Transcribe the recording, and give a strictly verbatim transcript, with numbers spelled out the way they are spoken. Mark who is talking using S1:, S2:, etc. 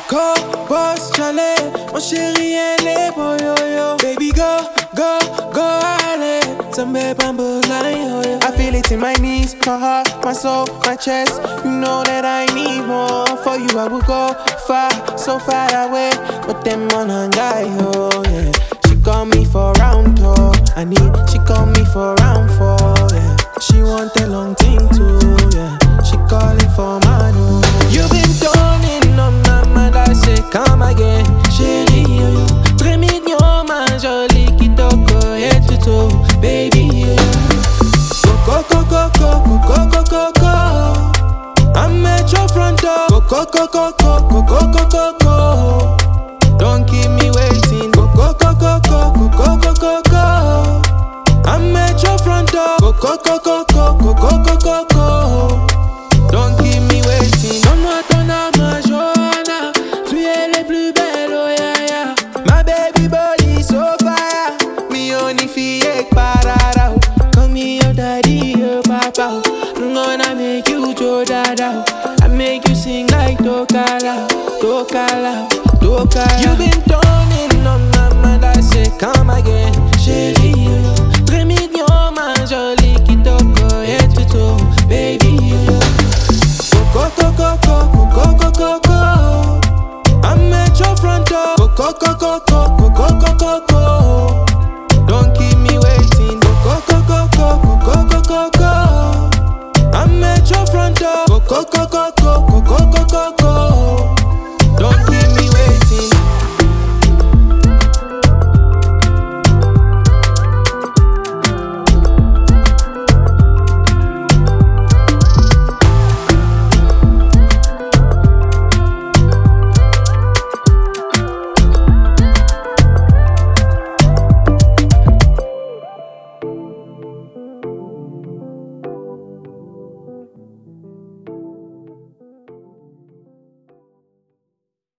S1: Go, boss, chalet, mon chéri, elle est beau, yo, yo. Baby, go, go, go, allez. Somebody bamboo line, yo, yo. I feel it in my knees, my heart, my soul, my chest. You know that I need more. For you, I would go far, so far away. But them on a guy, yo, yeah. She call me for round two. I need, she call me for round four, yeah. She want a long thing too, yeah. She calling for my new. You been turning on my mind, I say come again. Chérie, yo, yo. Très mignon, ma jolie kitoko, head to toe, baby, yo. Go, go, go, go, go, go, go, go. I'm at your front door. Go, go, go, go, go, go, go, go, go. Don't keep me waiting. Go, go, go, go, go, go, go, go, go. I'm at your front door. Go, go, go, go, go, go, go, go, go, go. Don't keep me waiting. Donne-moi ton âme, Johanna. Tu es les plus belles, oh yeah, yeah. My baby body so fire. Me only feel parara. Call me your daddy, your papa. I'm gonna make you Joe Dada. I make you sing like Tokala, Tokala, Tokala. You been turning on my mind, I say come again. Chérie, yo, yo. Très mignon, ma jolie kitoko, head to toe, baby, yo, yo. Go, go, go, go, go, go, go, go. I'm at your front door. Go, go, go, go, go, go, go, go, go. Don't keep me waiting. Go, go, go, go, go, go, go, go, go. I'm at your front door. Go, go, go, go.